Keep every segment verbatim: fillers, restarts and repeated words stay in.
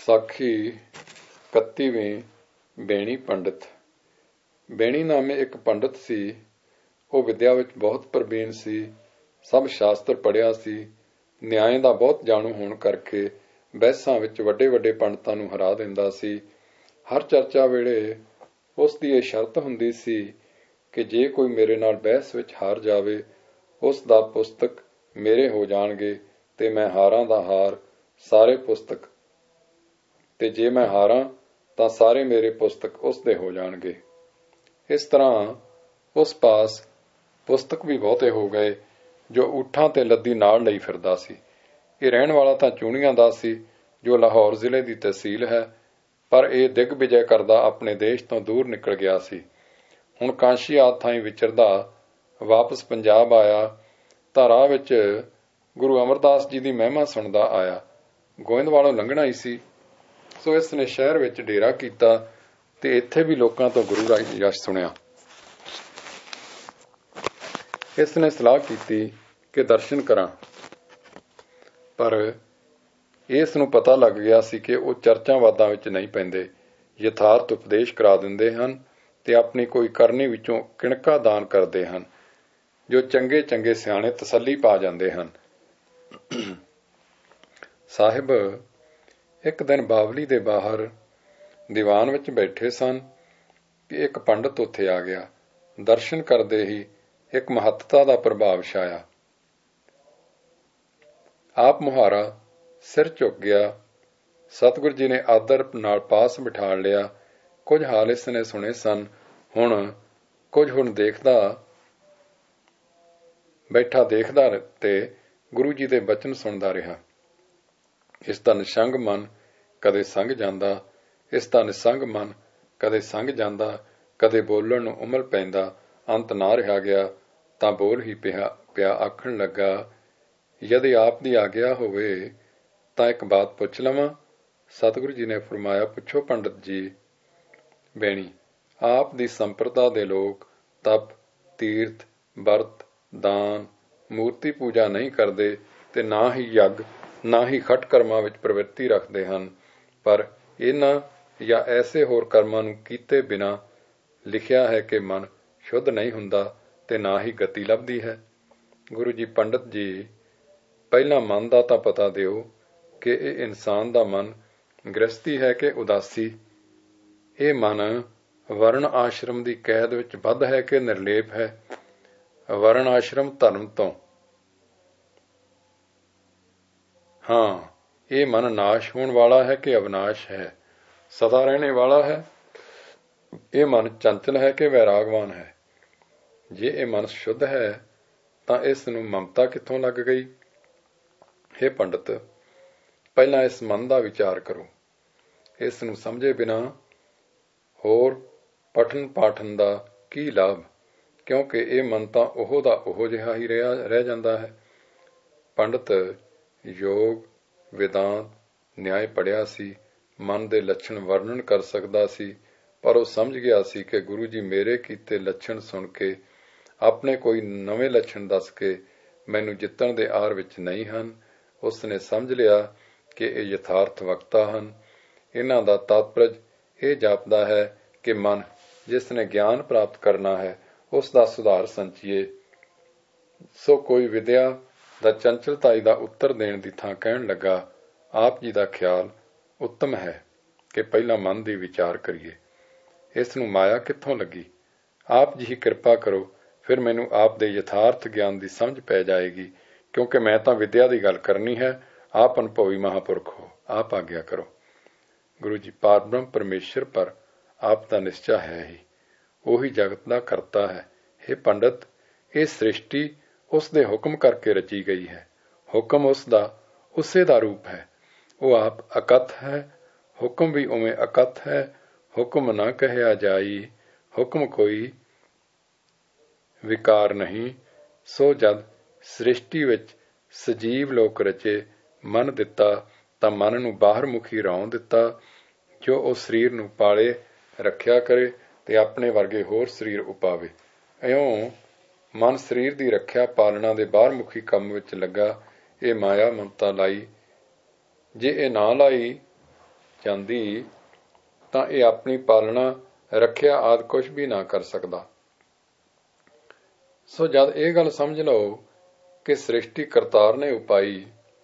ਸਾਖੀ ਇਕੱਤੀਵੀਂ। ਬੇਣੀ ਪੰਡਿਤ। ਬੇਣੀ ਨਾਮੇ ਇੱਕ ਪੰਡਿਤ ਸੀ। ਉਹ ਵਿਦਿਆ ਵਿੱਚ ਬਹੁਤ ਪ੍ਰਬੀਨ ਸੀ। ਸਭ ਸ਼ਾਸਤਰ ਪੜ੍ਹਿਆ ਸੀ। ਨਿਆਂਏ ਦਾ ਬਹੁਤ ਜਾਣੂ ਹੋਣ ਕਰਕੇ ਬਹਿਸਾਂ ਵਿੱਚ ਵੱਡੇ ਵੱਡੇ ਪੰਡਤਾਂ ਨੂੰ ਹਰਾ ਦਿੰਦਾ ਸੀ। ਹਰ ਚਰਚਾ ਵੇਲੇ ਉਸ ਦੀ ਇਹ ਸ਼ਰਤ ਹੁੰਦੀ ਸੀ ਕਿ ਜੇ ਕੋਈ ਮੇਰੇ ਨਾਲ ਬਹਿਸ ਵਿੱਚ ਹਾਰ ਜਾਵੇ, ਉਸ ਦਾ ਪੁਸਤਕ ਮੇਰੇ ਹੋ ਜਾਣਗੇ ਤੇ ਮੈਂ ਹਾਰਾਂ ਦਾ ਹਾਰ, ਸਾਰੇ ਪੁਸਤਕ, ਤੇ ਜੇ ਮੈਂ ਹਾਰਾਂ ਤਾਂ ਸਾਰੇ ਮੇਰੇ ਪੁਸਤਕ ਉਸ ਦੇ ਹੋ ਜਾਣਗੇ। ਇਸ ਤਰ੍ਹਾਂ ਉਸ ਪਾਸ ਪੁਸਤਕ ਵੀ ਬਹੁਤੇ ਹੋ ਗਏ, ਜੋ ਊਠਾਂ ਤੇ ਲੱਦੀ ਨਾਲ ਲਈ ਫਿਰਦਾ ਸੀ। ਇਹ ਰਹਿਣ ਵਾਲਾ ਤਾਂ ਚੂਣੀਆਂ ਦਾ ਸੀ, ਜੋ ਲਾਹੌਰ ਜ਼ਿਲ੍ਹੇ ਦੀ ਤਹਿਸੀਲ ਹੈ, ਪਰ ਇਹ ਦਿਗਵਿਜੈ ਕਰਦਾ ਆਪਣੇ ਦੇਸ਼ ਤੋਂ ਦੂਰ ਨਿਕਲ ਗਿਆ ਸੀ। ਹੁਣ ਕਾਂਸ਼ੀ ਆਦਿ ਥਾਈਂ ਵਿਚਰਦਾ ਵਾਪਸ ਪੰਜਾਬ ਆਇਆ ਤਾਂ ਰਾਹ ਵਿੱਚ ਗੁਰੂ ਅਮਰਦਾਸ ਜੀ ਦੀ ਮਹਿਮਾ ਸੁਣਦਾ ਆਇਆ। ਗੋਇੰਦਵਾਲੋਂ ਲੰਘਣਾ ਹੀ ਸੀ, ਸੋ ਇਸ ਨੇ ਸ਼ਹਿਰ ਵਿੱਚ ਡੇਰਾ ਕੀਤਾ ਤੇ ਇੱਥੇ ਵੀ ਲੋਕਾਂ ਤੋਂ ਗੁਰੂ ਦਾ ਯਸ਼ ਸੁਣਿਆ। ਇਸ ਨੇ ਸਲਾਹ ਕੀਤੀ ਕਿ ਦਰਸ਼ਨ ਕਰਾਂ, ਪਰ ਇਸ ਨੂੰ ਪਤਾ ਲੱਗ ਗਿਆ ਸੀ ਕਿ ਉਹ ਚਰਚਾਂ ਵਾਦਾਂ ਵਿੱਚ ਨਹੀਂ ਪੈਂਦੇ, ਯਥਾਰਥ ਉਪਦੇਸ਼ ਕਰਾ ਦਿੰਦੇ ਹਨ ਤੇ ਆਪਣੀ ਕੋਈ ਕਰਨੀ ਵਿੱਚੋਂ ਕਿਣਕਾ ਦਾਨ ਕਰਦੇ ਹਨ, ਜੋ ਚੰਗੇ ਚੰਗੇ ਸਿਆਣੇ ਤਸੱਲੀ ਪਾ ਜਾਂਦੇ ਹਨ। ਸਾਹਿਬ ਇੱਕ ਦਿਨ ਬਾਵਲੀ ਦੇ ਬਾਹਰ ਦੀਵਾਨ ਵਿੱਚ ਬੈਠੇ ਸਨ ਕਿ ਇੱਕ ਪੰਡਿਤ ਉੱਥੇ ਆ ਗਿਆ। ਦਰਸ਼ਨ ਕਰਦੇ ਹੀ ਇੱਕ ਮਹੱਤਤਾ ਦਾ ਪ੍ਰਭਾਵ ਛਾਇਆ। ਆਪ ਮੁਹਾਰਾ ਸਿਰ ਝੁਕ ਗਿਆ। ਸਤਿਗੁਰੂ ਜੀ ਨੇ ਆਦਰ ਨਾਲ ਪਾਸ ਬਿਠਾ ਲਿਆ। ਕੁਝ ਹਾਲ ਇਸ ਨੇ ਸੁਣੇ ਸਨ, ਹੁਣ ਕੁਝ ਹੁਣ ਦੇਖਦਾ ਬੈਠਾ ਦੇਖਦਾ ਤੇ ਗੁਰੂ ਜੀ ਦੇ ਬਚਨ ਸੁਣਦਾ ਰਿਹਾ। ਇਸ ਦਾ ਨਿਸੰਗ ਮਨ ਕਦੇ ਸੰਗ ਜਾਂਦਾ, ਇਸ ਦਾ ਨਿਸੰਗ ਮਨ ਕਦੇ ਸੰਗ ਜਾਂਦਾ, ਕਦੇ ਬੋਲਣ ਨੂੰ ਉਮਲ ਪੈਂਦਾ। ਅੰਤ ਨਾ ਰਿਹਾ ਗਿਆ ਤਾਂ ਬੋਲ ਹੀ ਪਿਆ ਪਿਆ ਆਖਣ ਲੱਗਾ, ਯਦਿ ਆਪ ਦੀ ਆਗਿਆ ਹੋਵੇ ਤਾਂ ਇੱਕ ਬਾਤ ਪੁੱਛ ਲਵਾਂ। ਸਤਿਗੁਰੂ ਜੀ ਨੇ ਫਰਮਾਇਆ, ਪੁੱਛੋ ਪੰਡਿਤ ਜੀ। ਬੇਣੀ, ਆਪ ਦੀ ਸੰਪਰਦਾ ਦੇ ਲੋਕ ਤਪ, ਤੀਰਥ, ਵਰਤ, ਦਾਨ, ਮੂਰਤੀ ਪੂਜਾ ਨਹੀਂ ਕਰਦੇ ਤੇ ਨਾ ਹੀ ਯੱਗ, ਨਾ ਹੀ ਖਟ ਕਰਮਾਂ ਵਿੱਚ ਪ੍ਰਵਿਰਤੀ ਰੱਖਦੇ ਹਨ, ਪਰ ਇਹਨਾਂ ਜਾਂ ਐਸੇ ਹੋਰ ਕਰਮਾਂ ਨੂੰ ਕੀਤੇ ਬਿਨਾਂ ਲਿਖਿਆ ਹੈ ਕਿ ਮਨ ਸ਼ੁੱਧ ਨਹੀਂ ਹੁੰਦਾ ਤੇ ਨਾ ਹੀ ਗਤੀ ਲੱਭਦੀ ਹੈ। ਗੁਰੂ ਜੀ, ਪੰਡਿਤ ਜੀ, ਪਹਿਲਾਂ ਮਨ ਦਾ ਤਾਂ ਪਤਾ ਦਿਓ ਕਿ ਇਹ ਇਨਸਾਨ ਦਾ ਮਨ ਗ੍ਰਸਤੀ ਹੈ ਕਿ ਉਦਾਸੀ। ਇਹ ਮਨ ਵਰਣ ਆਸ਼ਰਮ ਦੀ ਕੈਦ ਵਿੱਚ ਬੱਧ ਹੈ ਕਿ ਨਿਰਲੇਪ ਹੈ। ਵਰਣ ਆਸ਼ਰਮ ਧਰਮ ਤੋਂ, ਹਾਂ, ਇਹ ਮਨ ਨਾਸ਼ ਹੋਣ ਵਾਲਾ ਹੈ ਕਿ ਅਵਿਨਾਸ਼ ਹੈ, ਸਦਾ ਰਹਿਣੇ ਵਾਲਾ ਹੈ। ਇਹ ਮਨ ਚੰਚਲ ਹੈ ਕਿ ਵੈਰਾਗਵਾਨ ਹੈ। ਜੇ ਇਹ ਮਨ ਸ਼ੁੱਧ ਹੈ ਤਾਂ ਇਸ ਨੂੰ ਮਮਤਾ ਕਿੱਥੋਂ ਲੱਗ ਗਈ? ਹੇ ਪੰਡਿਤ, ਪਹਿਲਾਂ ਇਸ ਮਨ ਦਾ ਵਿਚਾਰ ਕਰੋ। ਇਸ ਨੂੰ ਸਮਝੇ ਬਿਨਾਂ ਹੋਰ ਪਠਨ ਪਾਠਨ ਦਾ ਕੀ ਲਾਭ, ਕਿਉਂਕਿ ਇਹ ਮਨ ਤਾਂ ਉਹ ਦਾ ਉਹੋ ਜਿਹਾ ਹੀ ਰਿਹਾ ਰਹਿ ਜਾਂਦਾ ਹੈ। ਪੰਡਿਤ ਯੋਗ, ਵੇਦਾਂਤ, ਨਿਆਏ ਪੜ੍ਹਿਆ ਸੀ, ਮਨ ਦੇ ਲੱਛਣ ਵਰਣਨ ਕਰ ਸਕਦਾ ਸੀ, ਪਰ ਉਹ ਸਮਝ ਗਿਆ ਸੀ ਕਿ ਗੁਰੂ ਜੀ ਮੇਰੇ ਕੀਤੇ ਲੱਛਣ ਸੁਣ ਕੇ ਆਪਣੇ ਕੋਈ ਨਵੇਂ ਲੱਛਣ ਦੱਸ ਕੇ ਮੈਨੂੰ ਜਿੱਤਣ ਦੇ ਆਰ ਵਿੱਚ ਨਹੀਂ ਹਨ। ਉਸ ਨੇ ਸਮਝ ਲਿਆ ਕਿ ਇਹ ਯਥਾਰਥ ਵਕਤਾ ਹਨ। ਇਹਨਾਂ ਦਾ ਤਾਤਪਰਜ ਇਹ ਜਾਪਦਾ ਹੈ ਕਿ ਮਨ ਜਿਸ ਨੇ ਗਿਆਨ ਪ੍ਰਾਪਤ ਕਰਨਾ ਹੈ, ਉਸ ਦਾ ਸੁਧਾਰ ਸੰਚੀਏ। ਸੋ ਕੋਈ ਵਿਦਿਆ ਦਾ ਚੰਚਲਤਾਈ ਦਾ ਉੱਤਰ ਦੇਣ ਦੀ ਥਾਂ ਕਹਿਣ ਲੱਗਾ, ਆਪ ਜੀ ਦਾ ਖਿਆਲ ਉੱਤਮ ਹੈ ਕਿ ਪਹਿਲਾਂ ਮਨ ਦੀ ਵਿਚਾਰ ਕਰੀਏ। ਇਸ ਨੂੰ ਮਾਇਆ ਕਿੱਥੋਂ ਲੱਗੀ? ਆਪ ਜੀ ਹੀ ਕਿਰਪਾ ਕਰੋ, ਫਿਰ ਮੈਨੂੰ ਆਪ ਦੇ ਯਥਾਰਥ ਗਿਆਨ ਦੀ ਸਮਝ ਪੈ ਜਾਏਗੀ, ਕਿਉਂਕਿ ਮੈਂ ਤਾਂ ਵਿਦਿਆ ਦੀ ਗੱਲ ਕਰਨੀ ਹੈ। ਆਪ ਅਨੁਭਵੀ ਮਹਾਂਪੁਰਖ ਹੋ, ਆਪ ਆਗਿਆ ਕਰੋ। ਗੁਰੂ ਜੀ, ਪਾਰਬ੍ਰਹਮ ਪਰਮੇਸ਼ਰ ਪਰ ਆਪ ਦਾ ਨਿਸ਼ਚਾ ਹੈ ਹੀ, ਉਹੀ ਜਗਤ ਦਾ ਕਰਤਾ ਹੈ। ਹੇ ਪੰਡਿਤ, ਇਹ ਸ੍ਰਿਸ਼ਟੀ ਉਸ ਦੇ ਹੁਕਮ ਕਰਕੇ ਰਚੀ ਗਈ ਹੈ। ਹੁਕਮ ਉਸ ਦਾ ਉਸੇ ਦਾ ਰੂਪ ਹੈ। ਉਹ ਆਪ ਅਕਥ ਹੈ, ਹੁਕਮ ਵੀ ਉਵੇਂ ਅਕਥ ਹੈ। ਹੁਕਮ ਨਾ ਕਹਿਆ ਜਾਈ, ਹੁਕਮ ਕੋਈ ਵਿਕਾਰ ਨਹੀਂ। ਸੋ ਜਦ ਸ੍ਰਿਸ਼ਟੀ ਵਿੱਚ ਸਜੀਵ ਲੋਕ ਰਚੇ, ਮਨ ਦਿੱਤਾ ਤਾਂ ਮਨ ਨੂੰ ਬਾਹਰ ਮੁਖੀ ਰੌਂ ਦਿੱਤਾ, ਜੋ ਉਹ ਸਰੀਰ ਨੂੰ ਪਾਲੇ ਰੱਖਿਆ ਕਰੇ ਤੇ ਆਪਣੇ ਵਰਗੇ ਹੋਰ ਸਰੀਰ ਉਪਾਵੇ। ਇਉਂ ਮਨ ਸਰੀਰ ਦੀ ਰੱਖਿਆ ਪਾਲਣਾ ਦੇ ਬਾਹਰ ਮੁਖੀ ਕੰਮ ਵਿੱਚ ਲੱਗਾ। ਇਹ ਮਾਇਆ ਮਮਤਾ ਲਾਈ। ਜੇ ਇਹ ਨਾ ਲਾਈ ਜਾਂਦੀ ਤਾਂ ਇਹ ਆਪਣੀ ਪਾਲਣਾ ਰੱਖਿਆ ਆਦਿ ਕੁਛ ਵੀ ਨਾ ਕਰ ਸਕਦਾ। ਸੋ ਜਦ ਇਹ ਗੱਲ ਸਮਝ ਲਓ ਕਿ ਸ੍ਰਿਸ਼ਟੀ ਕਰਤਾਰ ਨੇ ਉਪਾਈ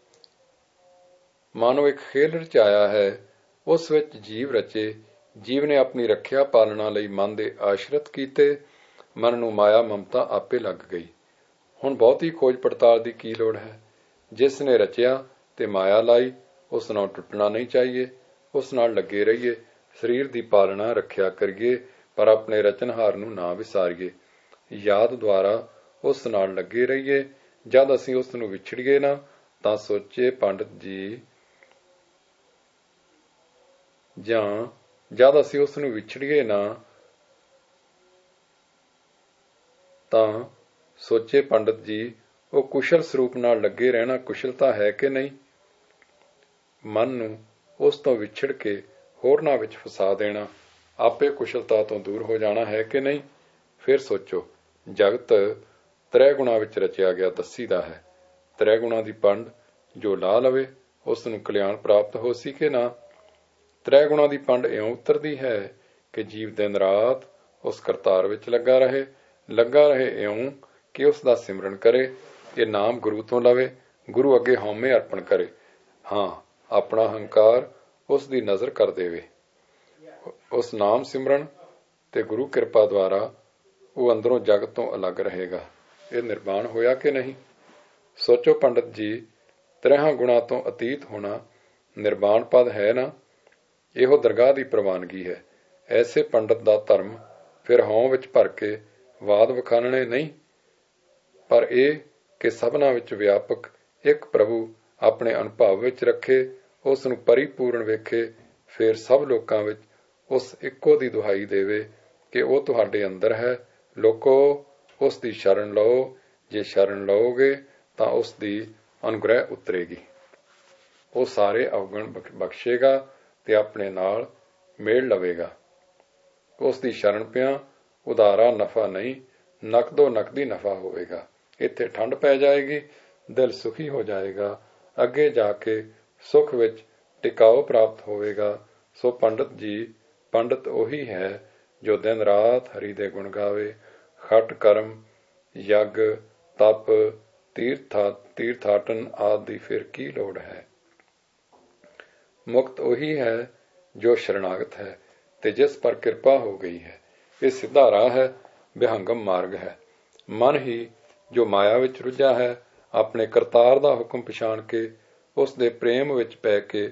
ਮਾਨੋ ਇੱਕ ਖੇਲ ਰਚਾਇਆ ਹੈ, ਉਸ ਵਿੱਚ ਜੀਵ ਰਚੇ, ਜੀਵ ਨੇ ਆਪਣੀ ਰੱਖਿਆ ਪਾਲਣਾ ਲਈ ਮਨ ਦੇ ਆਸ਼ਰਿਤ ਕੀਤੇ, ਮਨ ਨੂੰ ਮਾਇਆ ਮਮਤਾ ਆਪੇ ਲੱਗ ਗਈ। ਹੁਣ ਬਹੁਤੀ ਖੋਜ ਪੜਤਾਲ ਦੀ ਕੀ ਲੋੜ ਹੈ। ਜਿਸ ਨੇ ਰਚਿਆ ਤੇ ਮਾਇਆ ਲਾਈ, ਉਸ ਨਾਲ ਟੁੱਟਣਾ ਨਹੀਂ ਚਾਹੀਏ, ਉਸ ਨਾਲ ਲੱਗੇ ਰਹੀਏ, ਸਰੀਰ ਦੀ ਪਾਲਣਾ ਰੱਖਿਆ ਕਰੀਏ, ਪਰ ਆਪਣੇ ਰਚਨਹਾਰ ਨੂੰ ਨਾ ਵਿਸਾਰੀਏ। ਯਾਦ ਦੁਆਰਾ ਉਸ ਨਾਲ ਲੱਗੇ ਰਹੀਏ। ਜਦ ਅਸੀਂ ਉਸ ਨੂੰ ਵਿਛੜੀਏ ਨਾ, ਤਾਂ ਸੋਚੇ ਪੰਡਤ ਜੀ ਜਾਂ ਜਦ ਅਸੀਂ ਉਸ ਨੂੰ ਵਿਛੜੀਏ ਨਾ ਤਾਂ ਸੋਚੇ ਪੰਡਤ ਜੀ ਉਹ ਕੁਸ਼ਲ ਸਰੂਪ ਨਾਲ ਲੱਗੇ ਰਹਿਣਾ ਕੁਸ਼ਲਤਾ ਹੈ ਕਿ ਨਹੀਂ। ਮਨ ਨੂੰ ਉਸ ਤੋਂ ਵਿਛੜ ਕੇ ਹੋਰਨਾਂ ਵਿੱਚ ਫਸਾ ਦੇਣਾ ਆਪੇ ਕੁਸ਼ਲਤਾ ਤੋਂ ਦੂਰ ਹੋ ਜਾਣਾ ਹੈ ਕਿ ਨਹੀਂ। ਫਿਰ ਸੋਚੋ, ਜਗਤ ਤ੍ਰੈ ਗੁਣਾ ਵਿੱਚ ਰਚਿਆ ਗਿਆ ਦੱਸੀਦਾ ਹੈ। ਤ੍ਰੈ ਗੁਣਾ ਦੀ ਪੰਡ ਜੋ ਲਾ ਲਵੇ, ਉਸ ਨੂੰ ਕਲਿਆਣ ਪ੍ਰਾਪਤ ਹੋ ਸੀ ਕਿ ਨਾ। ਤ੍ਰੈ ਗੁਣਾ ਦੀ ਪੰਡ ਇਉਂ ਉਤਰਦੀ ਹੈ ਕਿ ਜੀਵ ਦਿਨ ਰਾਤ ਉਸ ਕਰਤਾਰ ਵਿੱਚ ਲੱਗਾ ਰਹੇ, ਲੱਗਾ ਰਹੇ ਇਉਂ ਕਿ ਉਸ ਦਾ ਸਿਮਰਨ ਕਰੇ, ਇਹ ਨਾਮ ਗੁਰੂ ਤੋਂ ਲਵੇ, ਗੁਰੂ ਅੱਗੇ ਹਉਮੈ ਅਰਪਣ ਕਰੇ। ਹਾਂ, ਆਪਣਾ ਹੰਕਾਰ ਉਸ ਦੀ ਨਜ਼ਰ ਕਰ ਦੇਵੇ। ਉਸ ਨਾਮ ਸਿਮਰਨ ਤੇ ਗੁਰੂ ਕਿਰਪਾ ਦੁਆਰਾ ਉਹ ਅੰਦਰੋਂ ਜਗਤ ਤੋਂ ਅਲੱਗ ਰਹੇਗਾ। ਇਹ ਨਿਰਵਾਣ ਹੋਇਆ ਕਿ ਨਹੀਂ। ਸੋਚੋ ਪੰਡਤ ਜੀ, ਤ੍ਰੈਹਾਂ ਗੁਣਾ ਤੋਂ ਅਤੀਤ ਹੋਣਾ ਨਿਰਵਾਣ ਪਦ ਹੈ ਨਾ। ਇਹੋ ਦਰਗਾਹ ਦੀ ਪ੍ਰਵਾਨਗੀ ਹੈ। ਐਸੇ ਪੰਡਤ ਦਾ ਧਰਮ ਫਿਰ ਹਉਂ ਵਿੱਚ ਭਰ ਕੇ ਵਾਦ ਵਿਖਾਣਨੇ ਨਹੀਂ, ਪਰ ਇਹ ਕਿ ਸਭਨਾਂ ਵਿੱਚ ਵਿਆਪਕ ਇੱਕ ਪ੍ਰਭੂ ਆਪਣੇ ਅਨੁਭਵ ਵਿੱਚ ਰੱਖੇ, ਉਸ ਨੂੰ ਪਰਿਪੂਰਨ ਵੇਖੇ, ਫਿਰ ਸਭ ਲੋਕਾਂ ਵਿੱਚ ਉਸ ਇੱਕੋ ਦੀ ਦੁਹਾਈ ਦੇਵੇ ਕਿ ਉਹ ਤੁਹਾਡੇ ਅੰਦਰ ਹੈ। ਲੋਕੋ, ਉਸ ਦੀ ਸ਼ਰਨ ਲਓ। ਜੇ ਸ਼ਰਨ ਲਓਗੇ ਤਾਂ ਉਸ ਦੀ ਅਨੁਗ੍ਰਹਿ ਉਤਰੇਗੀ। ਉਹ ਸਾਰੇ ਅਵਗੁਣ ਬਖਸ਼ੇਗਾ ਤੇ ਆਪਣੇ ਨਾਲ ਮੇਲ ਲਵੇਗਾ। ਉਸ ਦੀ ਸ਼ਰਨ ਪਿਆ ਉਦਾਰਾ ਨਫਾ ਨਹੀਂ, ਨਕਦੋ ਨਕਦੀ ਨਫਾ ਹੋਵੇਗਾ। ਇੱਥੇ ਠੰਡ ਪੈ ਜਾਏਗੀ, ਦਿਲ ਸੁਖੀ ਹੋ ਜਾਏਗਾ, ਅੱਗੇ ਜਾ ਕੇ ਸੁਖ ਵਿੱਚ ਟਿਕਾਓ ਪ੍ਰਾਪਤ ਹੋਵੇਗਾ। ਸੋ ਪੰਡਤ ਜੀ, ਪੰਡਤ ਉਹੀ ਹੈ ਜੋ ਦਿਨ ਰਾਤ ਹਰੀ ਦੇ ਗੁਣ ਗਾਵੇ। ਖਟ ਕਰਮ, ਯੱਗ, ਤਪ, ਤੀਰਥਾ ਤੀਰਥਾਟਨ ਆਦਿ ਦੀ ਫਿਰ ਕੀ ਲੋੜ ਹੈ। ਮੁਕਤ ਉਹੀ ਹੈ ਜੋ ਸ਼ਰਨਾਗਤ ਹੈ ਤੇ ਜਿਸ ਪਰ ਕਿਰਪਾ ਹੋ ਗਈ ਹੈ। ਇਹ ਸਿੱਧਾ ਰਾਹ ਹੈ, ਵਿਹੰਗਮ ਮਾਰਗ ਹੈ। ਮਨ ਹੀ ਜੋ ਮਾਇਆ ਵਿੱਚ ਰੁੱਝਾ ਹੈ, ਆਪਣੇ ਕਰਤਾਰ ਦਾ ਹੁਕਮ ਪਛਾਣ ਕੇ ਉਸ ਦੇ ਪ੍ਰੇਮ ਵਿੱਚ ਪੈ ਕੇ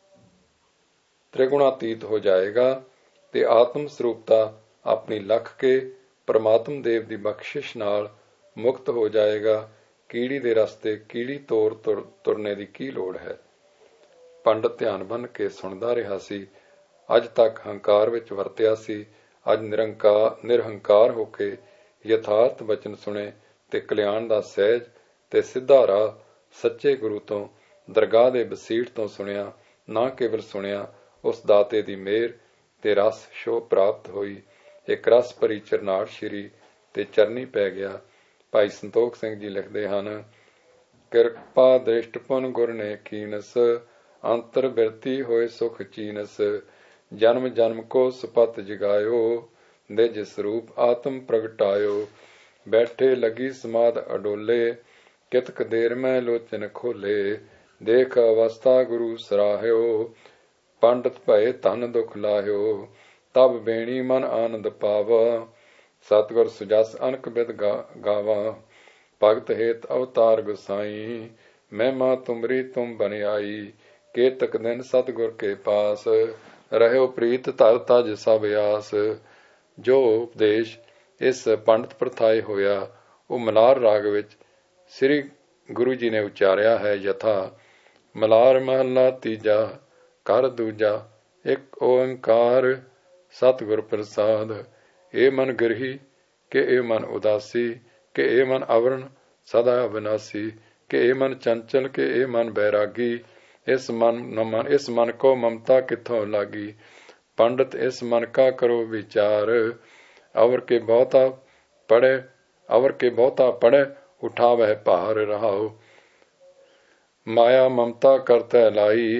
ਤ੍ਰਿਗੁਣਾਤੀਤ ਹੋ ਜਾਏਗਾ ਤੇ ਆਤਮ ਸਰੂਪਤਾ ਆਪਣੀ ਲੱਖ ਕੇ ਪਰਮਾਤਮ ਦੇਵ ਦੀ ਬਖਸ਼ਿਸ਼ ਨਾਲ ਮੁਕਤ ਹੋ ਜਾਏਗਾ। ਕੀੜੀ ਦੇ ਰਸਤੇ ਕੀੜੀ ਤੋਰ ਤੁਰ ਤੁਰਨੇ ਦੀ ਕੀ ਲੋੜ ਹੈ। ਪੰਡਤ ਧਿਆਨ ਬੰਨ ਕੇ ਸੁਣਦਾ ਰਿਹਾ ਸੀ। ਅੱਜ ਤੱਕ ਹੰਕਾਰ ਵਿੱਚ ਵਰਤਿਆ ਸੀ, ਅੱਜ ਨਿਰੰਕਾਰ ਨਿਰਹੰਕਾਰ ਹੋ ਕੇ ਯਥਾਰਥ ਬਚਨ ਸੁਣੇ ਤੇ ਕਲਿਆਣ ਦਾ ਸਹਿਜ ਤੇ ਸਿੱਧਾ ਰਾਹ ਸੱਚੇ ਗੁਰੂ ਤੋਂ, ਦਰਗਾਹ ਦੇ ਬਸੀੜ ਤੋਂ ਸੁਣਿਆ। ਨਾ ਕੇਵਲ ਸੁਣਿਆ, ਉਸ ਦਾਤੇ ਦੀ ਮਿਹਰ ਤੇ ਰਸ ਸ਼ੋਭ ਪ੍ਰਾਪਤ ਹੋਈ। ਇੱਕ ਰਸ ਭਰੀ ਚਰਨਾੜ ਸ਼੍ਰੀ ਤੇ ਚਰਨੀ ਪੈ ਗਿਆ। ਭਾਈ ਸੰਤੋਖ ਸਿੰਘ ਜੀ ਲਿਖਦੇ ਹਨ, ਕਿਰਪਾ ਦ੍ਰਿਸ਼ਟ ਪੁਨ ਗੁਰ ਨੇ ਕੀਨਸ, ਅੰਤਰ ਬਿਰਤੀ ਹੋਏ ਸੁਖ ਚੀਨਸ। ਜਨਮ ਜਨਮ ਕੋ ਸੁਪਤ ਜਗਾਇਓ, ਨਿਜ ਸਰੂਪ ਆਤਮ ਪ੍ਰਗਟਾਇਓ। ਬੈਠੇ ਲਗੀ ਸਮਾਧ ਅਡੋਲੇ, ਕਿਤਕ ਦੇਰ ਮੈਂ ਲੋਚਨ ਖੋਲੇ। ਦੇਖ ਅਵਸਥਾ ਗੁਰੂ ਸਰਾਹਿਓ, ਪੰਡਤ ਭਏ ਧਨ ਦੁਖ ਲਾਹਿਓ। ਤਬ ਬੇਣੀ ਮਨ ਆਨੰਦ ਪਾਵਾ, ਸਤਿਗੁਰ ਸੁਜਸ ਅਨਕ ਬਿਦ ਗਾਵਾ। ਭਗਤ ਹੇਤ ਅਵਤਾਰ ਗੁਸਾਈ, ਮਹਿਮਾ ਤੁਮਰੀ ਤੁਮ ਬਨਿਆਈ। ਕੇਤਕ ਦਿਨ ਸਤਿਗੁਰ ਕੇ ਪਾਸ, ਰਹਿਓ ਪ੍ਰੀਤ ਧਰ ਤਜ ਸਭ ਆਸ। ਜੋ ਉਪਦੇਸ਼ ਇਸ ਪੰਡਤ ਪ੍ਰਥਾਏ ਹੋਇਆ, ਉਹ ਮਲਾਰ ਰਾਗ ਵਿੱਚ ਸ੍ਰੀ ਗੁਰੂ ਜੀ ਨੇ ਉਚਾਰਿਆ ਹੈ ਯਥਾ। ਮਲਾਰ ਮਹੱਲਾ ਤੀਜਾ, ਘਰ ਦੂਜਾ। ਇੱਕ ਓੰਕਾਰ ਸਤਿਗੁਰ ਪ੍ਰਸਾਦ। ਇਹ ਮਨ ਗ੍ਰਹੀ ਕਿ ਇਹ ਮਨ ਉਦਾਸੀ, ਕਿ ਇਹ ਮਨ ਅਵਰਣ ਸਦਾ ਅਵਿਨਾਸੀ, ਕਿ ਇਹ ਮਨ ਚੰਚਲ, ਕਿ ਇਹ ਮਨ ਬੈਰਾਗੀ। ਇਸ ਮਨ ਇਸ ਮਨ ਕੋ ਮਮਤਾ ਕਿੱਥੋਂ ਲਾਗੀ। ਪੰਡਤ ਇਸ ਮਨ ਕਾ ਕਰੋ ਵਿਚਾਰ, ਅਵਰ ਕੇ ਬਹੁਤਾ ਪੜ੍ਹੇ ਅਵਰ ਕੇ ਬਹੁਤਾ ਪੜ੍ਹੇ ਉਠਾਵਹਿ ਭਾਰ ਰਹਾਓ। ਮਾਇਆ ਮਮਤਾ ਕਰਤੈ ਲਾਈ,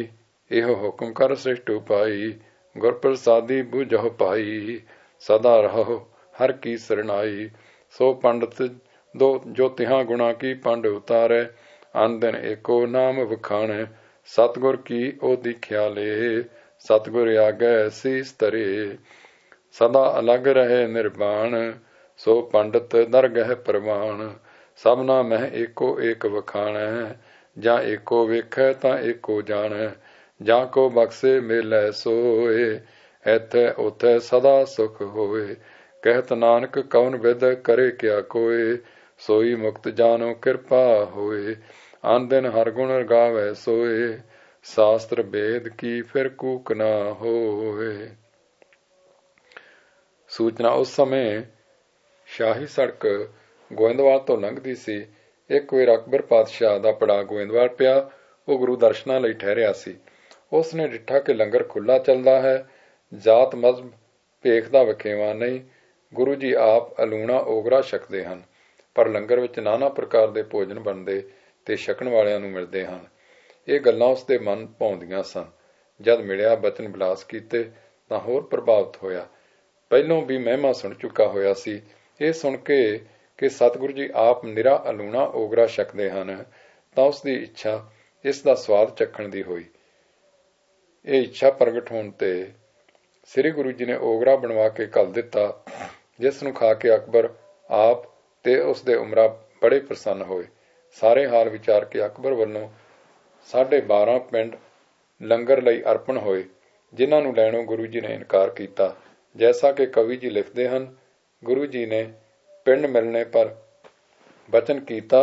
ਇਹੋ ਹੁਕਮ ਕਰ ਸ੍ਰਿਸ਼ਟ ਉਪਾਈ, ਗੁਰ ਪ੍ਰਸਾਦੀ ਬੁਝਹੁ ਪਾਈ। ਸਦਾ ਰਹੋ ਹਰ ਕੀ ਸਰਨਾਈ, ਸੋ ਪੰਡਤ ਦੋ ਜੋ ਤਿਹਾਂ ਗੁਣਾ ਕੀ ਪੰਡ ਉਤਾਰੈ। ਅਨ ਦਿਨ ਏਕੋ ਨਾਮ ਵਖਾਣੈ, ਸਤਿਗੁਰ ਕੀ ਉਹ ਦੀਖਿਆ ਲੇ। ਸਤਿਗੁਰ ਆਗੈ ਸੀਸ ਧਰੇ, ਸਦਾ ਅਲਗ ਰਹੇ ਨਿਰਵਾਣ। ਸੋ ਪੰਡਤ ਦਰਗਹਿ ਪ੍ਰਵਾਣ, ਸਭਨਾ ਮਹਿ ਏਕੋ ਏਕ ਵਖਾਣੈ। ਜਾਂ ਏਕੋ ਵੇਖੈ ਤਾਂ ਏਕੋ ਜਾਣੈ, ਜਾਂ ਕੋ ਬਖਸ਼ੇ ਮੇਲੈ ਸੋਏ। ਐਥੈ ਉਥੈ ਸਦਾ ਸੁਖ ਹੋਏ, ਕਹਿਤ ਨਾਨਕ ਕਉਨ ਵਿਦ ਕਰੇ ਕਿਆ ਕੋਏ। ਸੋਈ ਮੁਕਤ ਜਾਨੋ ਕਿਰਪਾ ਹੋਏ, ਆਨ ਦਿਨ ਹਰ ਗੁਣ ਗਾਵੈ ਸੋਏ। ਸ਼ਾਸਤਰ ਵੇਦ ਕੀ ਫਿਰ ਕੂਕ ਨਾ ਹੋਏ। ਸੂਚਨਾ ਉਸ ਸਮੇਂ ਸ਼ਾਹੀ ਸੜਕ ਗੋਇੰਦਵਾਲ ਤੋਂ ਲੰਘਦੀ ਸੀ। ਇੱਕ ਵੇਰ ਅਕਬਰ ਪਾਤਸ਼ਾਹ ਦਾ ਪੜਾਅ ਗੋਇੰਦਵਾਲ ਪਿਆ। ਉਹ ਗੁਰੂ ਦਰਸ਼ਨਾਂ ਲਈ ਠਹਿਰਿਆ ਸੀ। ਉਸ ਨੇ ਡਿੱਠਾ ਕਿ ਲੰਗਰ ਖੁੱਲ੍ਹਾ ਚੱਲਦਾ ਹੈ, ਜਾਤ ਮਜ਼ਹਬ ਭੇਖ ਦਾ ਵਖੇਵਾ ਨਹੀਂ। ਗੁਰੂ ਜੀ ਆਪ ਅਲੂਣਾ ਓਗਰਾ ਛਕਦੇ ਹਨ, ਪਰ ਲੰਗਰ ਵਿੱਚ ਨਾਨਾ ਪ੍ਰਕਾਰ ਦੇ ਭੋਜਨ ਬਣਦੇ ਤੇ ਛਕਣ ਵਾਲਿਆਂ ਨੂੰ ਮਿਲਦੇ ਹਨ। ਇਹ ਗੱਲਾਂ ਉਸ ਦੇ ਮਨ ਭਾਉਂਦੀਆਂ ਸਨ। ਜਦ ਮਿਲਿਆ, ਬਚਨ ਵਿਲਾਸ ਕੀਤੇ ਤਾਂ ਹੋਰ ਪ੍ਰਭਾਵਿਤ ਹੋਇਆ। ਪਹਿਲੋਂ ਵੀ ਮਹਿਮਾ ਸੁਣ ਚੁੱਕਾ ਹੋਇਆ ਸੀ। ਇਹ ਸੁਣ ਕੇ ਕਿ ਸਤਿਗੁਰੂ ਜੀ ਆਪ ਨਿਰਾ ਅਲੂਣਾ ਓਗਰਾ ਛਕਦੇ ਹਨ, ਤਾਂ ਉਸ ਦੀ ਇੱਛਾ ਇਸ ਦਾ ਸਵਾਦ ਚੱਖਣ ਦੀ ਹੋਈ। ਇਹ ਇੱਛਾ ਪ੍ਰਗਟ ਹੋਣ ਤੇ ਸ੍ਰੀ ਗੁਰੂ ਜੀ ਨੇ ਓਗਰਾ ਬਣਵਾ ਕੇ ਘੱਲ ਦਿੱਤਾ, ਜਿਸ ਨੂੰ ਖਾ ਕੇ ਅਕਬਰ ਆਪ ਤੇ ਉਸ ਦੇ ਉਮਰਾ ਬੜੇ ਪ੍ਰਸੰਨ ਹੋਏ। ਸਾਰੇ ਹਾਲ ਵਿਚਾਰ ਕੇ ਅਕਬਰ ਵੱਲੋਂ ਸਾਢੇ ਬਾਰਾਂ ਪਿੰਡ ਲੰਗਰ ਲਈ ਅਰਪਣ ਹੋਏ, ਜਿਨ੍ਹਾਂ ਨੂੰ ਲੈਣੋਂ ਗੁਰੂ ਜੀ ਨੇ ਇਨਕਾਰ ਕੀਤਾ। ਜੈਸਾ ਕਿ ਕਵੀ ਜੀ ਲਿਖਦੇ ਹਨ, ਗੁਰੂ ਜੀ ਨੇ ਪਿੰਡ ਮਿਲਣੇ ਪਰ ਬਚਨ ਕੀਤਾ,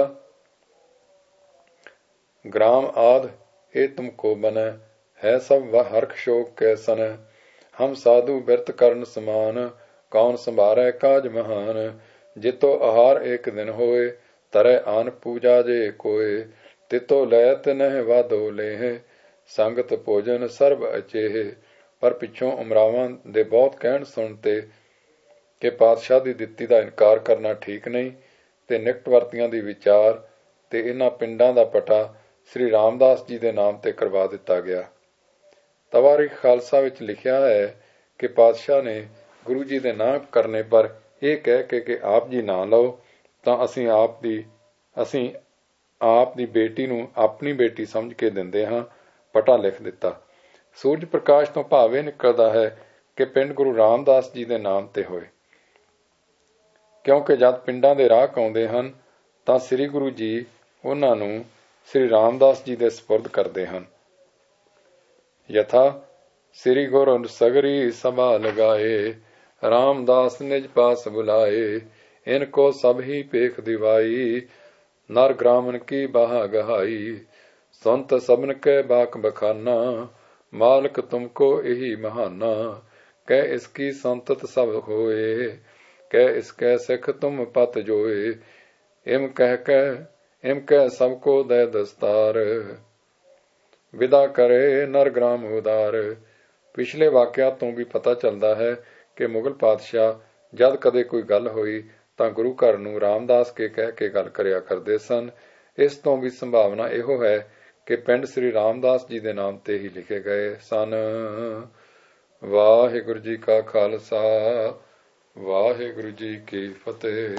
ਗ੍ਰਾਮ ਆਦ ਇਹ ਤੁਮ ਕੋ ਬਨੈ, ਹੈ ਸਭ ਵਹ ਹਰਖ ਸ਼ੋਕ ਕੈ ਸਨੈ। ਹਮ ਸਾਧੂ ਬਿਰਤ ਕਰਨ ਸਮਾਨ, ਕੌਣ ਸੰਭਾਰੈ ਕਾਜ ਮਹਾਨ। ਜਿਤੋ ਆਹਾਰ ਏਕ ਦਿਨ ਹੋਏ, ਤਰੈ ਆਨ ਪੂਜਾ ਜੇ ਕੋਏ। ਤਿਤੋ ਲੈਤ ਨਹਿ ਵਾਧੋ ਲੇਹ, ਸੰਗਤ ਭੋਜਨ ਸਰਬ ਅਚੇਹ। ਪਰ ਪਿੱਛੋਂ ਉਮਰਾਵਾਂ ਦੇ ਬਹੁਤ ਕਹਿਣ ਸੁਣ ਤੇ ਕਿ ਪਾਤਸ਼ਾਹ ਦੀ ਦਿੱਤੀ ਦਾ ਇਨਕਾਰ ਕਰਨਾ ਠੀਕ ਨਹੀਂ, ਤੇ ਨਿਕਟ ਵਰਤੀਆਂ ਦੀ ਵਿਚਾਰ ਤੇ ਇਹਨਾਂ ਪਿੰਡਾਂ ਦਾ ਪਟਾ ਸ੍ਰੀ ਰਾਮਦਾਸ ਜੀ ਦੇ ਨਾਮ ਤੇ ਕਰਵਾ ਦਿੱਤਾ ਗਿਆ। ਤਵਾਰੀਖ ਖਾਲਸਾ ਵਿੱਚ ਲਿਖਿਆ ਹੈ ਕਿ ਪਾਤਸ਼ਾਹ ਨੇ ਗੁਰੂ ਜੀ ਦੇ ਨਾ ਕਰਨੇ ਪਰ ਇਹ ਕਹਿ ਕੇ ਕਿ ਆਪ ਜੀ ਨਾ ਲਓ, ਤਾਂ ਅਸੀਂ ਆਪ ਦੀ ਅਸੀਂ ਆਪ ਦੀ ਬੇਟੀ ਨੂੰ ਆਪਣੀ ਬੇਟੀ ਸਮਝ ਕੇ ਦਿੰਦੇ ਹਾਂ, ਪਟਾ ਲਿਖ ਦਿੱਤਾ। ਸੂਰਜ ਪ੍ਰਕਾਸ਼ ਤੋਂ ਭਾਵ ਇਹ ਨਿਕਲਦਾ ਹੈ ਕਿ ਪਿੰਡ ਗੁਰੂ ਰਾਮਦਾਸ ਜੀ ਦੇ ਨਾਮ ਤੇ ਹੋਏ, ਕਿਉਂਕਿ ਜਦ ਪਿੰਡਾਂ ਦੇ ਰਾਹ ਆਉਂਦੇ ਹਨ ਤਾਂ ਸ੍ਰੀ ਗੁਰੂ ਜੀ ਉਹਨਾਂ ਨੂੰ ਸ੍ਰੀ ਰਾਮਦਾਸ ਜੀ ਦੇ ਸਪੁਰਦ ਕਰਦੇ ਹਨ। ਯਥਾ ਸ੍ਰੀ ਗੁਰੂ ਸਗਰੀ ਸਭਾ ਲਗਾਏ, ਰਾਮਦਾਸ ਨਿਜ ਪਾਸ ਬੁਲਾਏ। ਇਨ ਕੋ ਸਭ ਹੀ ਪੇਖ ਦਿਵਾਈ, ਨਰ ਗ੍ਰਾਮਨ ਕੀ ਬਾਹਾ ਗਹਾਈ। ਸੰਤ ਸਬਨ ਕੈ ਬਾਕ ਬਖਾਨਾ, ਮਾਲਕ ਤੁਮਕੋ ਇਹੀ ਮਹਾਨਾ। ਕਹਿ ਇਸਕੀ ਸੰਤਤ ਸਭ ਹੋਏ, ਕਹਿ ਇਸਕੈ ਸਿੱਖ ਤੁਮ ਪਤ ਜੋਏ। ਇਮ ਕਹਿ ਕੈ ਇਮ ਕਹਿ ਸਭ ਕੋ ਦੈ ਦਸਤਾਰ, ਵਿਦਾ ਕਰੇ ਨਰ ਗ੍ਰਾਮ ਉਦਾਰ। ਪਿਛਲੇ ਵਾਕਿਆ ਤੋਂ ਵੀ ਪਤਾ ਚੱਲਦਾ ਹੈ ਕਿ ਮੁਗਲ ਪਾਤਸ਼ਾਹ ਜਦ ਕਦੇ ਕੋਈ ਗੱਲ ਹੋਈ ਤਾਂ ਗੁਰੂ ਘਰ ਨੂੰ ਰਾਮਦਾਸ ਕੇ ਕਹਿ ਕੇ ਗੱਲ ਕਰਿਆ ਕਰਦੇ ਸਨ। ਇਸ ਤੋਂ ਵੀ ਸੰਭਾਵਨਾ ਇਹੋ ਹੈ ਕਿ ਪਿੰਡ ਸ੍ਰੀ ਰਾਮਦਾਸ ਜੀ ਦੇ ਨਾਮ ਤੇ ਹੀ ਲਿਖੇ ਗਏ ਸਨ। ਵਾਹਿਗੁਰੂ ਜੀ ਕਾ ਖਾਲਸਾ, ਵਾਹਿਗੁਰੂ ਜੀ ਕੀ ਫਤਿਹ।